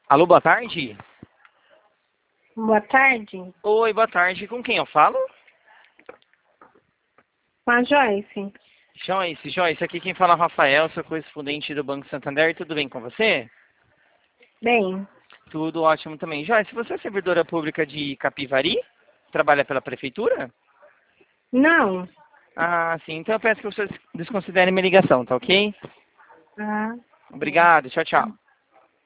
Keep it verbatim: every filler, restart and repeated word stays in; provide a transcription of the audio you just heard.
Alô, boa tarde? Boa tarde. Oi, boa tarde. Com quem eu falo? Com a Joyce. Joyce, Joyce, aqui quem fala é o Rafael, sou correspondente do Banco Santander. Tudo bem com você? Bem, Tudo ótimo também. Joyce, você é servidora pública de Capivari? Trabalha pela prefeitura? não. Ah, sim. Então eu peço que vocês desconsiderem minha ligação, tá ok? Ah, sim. Obrigado. Tchau, tchau.